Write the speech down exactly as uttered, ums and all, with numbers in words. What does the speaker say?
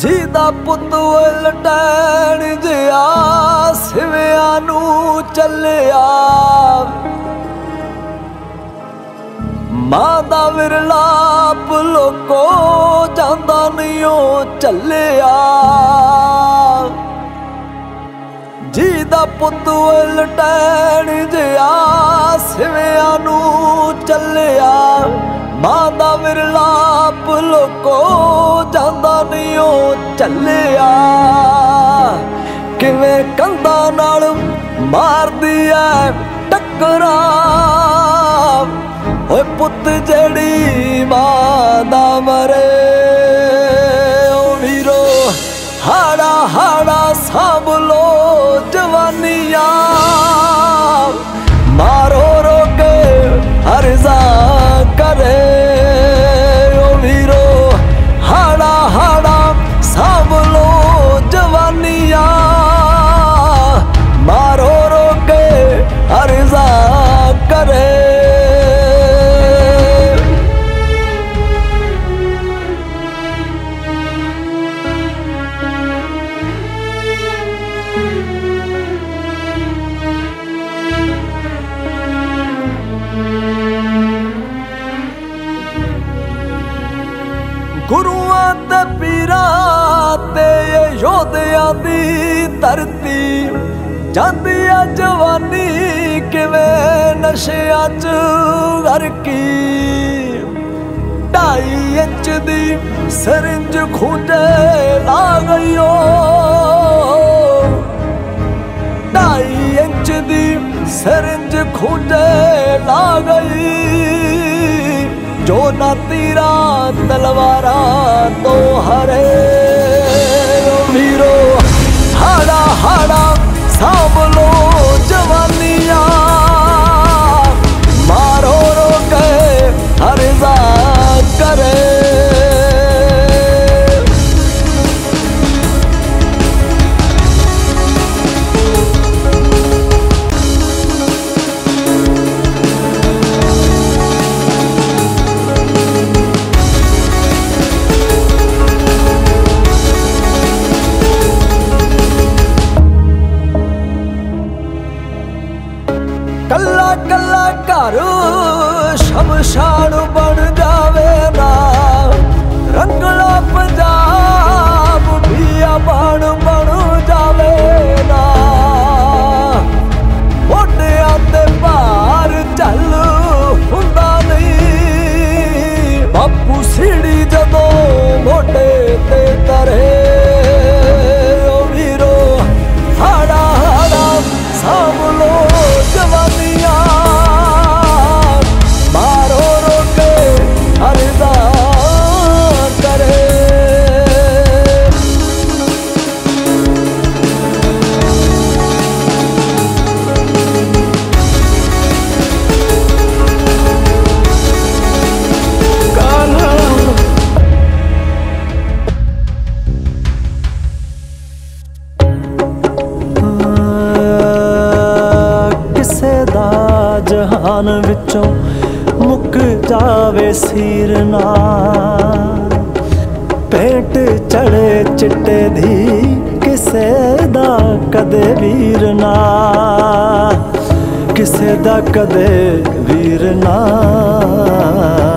ਜਿਹਦਾ ਪੁੱਤ ਲਟੈਣ ਜਿਆ ਸਿਵਿਆਂ ਨੂੰ ਚੱਲਿਆ, ਮਾਂ ਦਾ ਵਿਰਲਾਪ ਲੋਕੋ ਜਾਂਦਾ ਨਹੀਂ ਉਹ ਚੱਲਿਆ। ਜਿਹਦਾ ਪੁੱਤ ਲਟੈਣ ਜਿਆ ਸਿਵਿਆਂ ਨੂੰ ਚੱਲਿਆ, ਮਾਂ ਦਾ ਵਿਰਲਾਪ ਲੋਕੋ ਜਾਂਦਾ ਨਹੀਂ ਉਹ ਚੱਲਿਆ। ਕਿਵੇਂ ਕੰਧਾਂ ਨਾਲ ਮਾਰਦੀ ਐ ਟੱਕਰਾਂ, ਓਏ ਪੁੱਤ ਜਿਹੜੀ ਮਾਂ ਦਾ ਮਰੇ, ਓ ਵੀਰੋ ਹਾੜਾ ਹਾੜਾ ਸਾਂਭ ਲੋ ਜਵਾਨੀਆਂ, ਮਾਰੋ ਰੋ ਕੇ ਅਰਜ਼ਾ ਕਰੇ, ਓ ਵੀਰੋ ਹਾੜਾ ਹਾੜਾ ਸਾਂਭ ਲੋ ਜਵਾਨੀਆਂ, ਮਾਰੋ ਰੋ ਕੇ ਅਰਜ਼ਾ ਕਰੇ। ਗੁਰੂਆਂ ਤੇ ਪੀਰਾਂ ਤੇ ਯੋਧਿਆਂ ਦੀ ਧਰਤੀ, ਜਾਂਦੀ ਆ ਜਵਾਨੀ ਕਿਵੇਂ ਨਸ਼ਿਆਂ ਚ ਗਰਕੀ। ਢਾਈ ਇੰਚ ਦੀ ਸਰਿੰਜ ਖੂੰਜੇ ਲਾ ਗਈਓ, ਢਾਈ ਇੰਚ ਦੀ ਸਰਿੰਜ ਖੂੰਜੇ ਲਾ ਗਈ। ਜੋ ਨਾ ਤੀਰਾਂ ਤਲਵਾਰਾਂ ਤੋਂ ਹਰੇ, ਓ ਵੀਰੋ ਹਾੜਾ ਹਾੜਾ ਸਾਂਭ ਲੋ ਜਵਾਨੀਆਂ, ਮਾਰੋ ਰੋ ਕੇ ਅਰਜ਼ਾ ਕਰੇ। ਕੱਲਾ ਕੱਲਾ ਘਰ ਸ਼ਮਸ਼ਾਨ ਬਣ ਜਾਵੇ ਨਾ, ਰੰਗਲਾ ਪੰਜਾਬ ਬਿਆਬਾਨ ਬਣ ਜਾਵੇ ਨਾ। ਮੋਢਿਆਂ ਤੇ ਭਾਰ ਚੱਲ ਹੁੰਦਾ ਨਹੀਂ, ਬਾਪੂ ਸੀੜੀ ਜਦੋਂ ਮੋਢੇ ਤੇ ਧਰੇ, ਓ ਵੀਰੋ ਹਾੜਾ ਹਾੜਾ ਸਾਂਭ ਲੋ ਜਵਾਨੀਆਂ, ਮਾਰੋ ਰੋ ਕੇ ਅਰਜ਼ਾ ਕਰੇ। ਜਹਾਨ ਵਿੱਚੋਂ ਮੁੱਕ ਜਾਵੇ ਸੀਰ ਨਾ, ਪੇਟ ਚੜੇ ਚਿੱਟੇ ਦੀ ਕਿਸੇ ਦਾ ਕਦੇ ਵੀਰ ਨਾ, ਕਿਸੇ ਦਾ ਕਦੇ ਵੀਰ ਨਾ।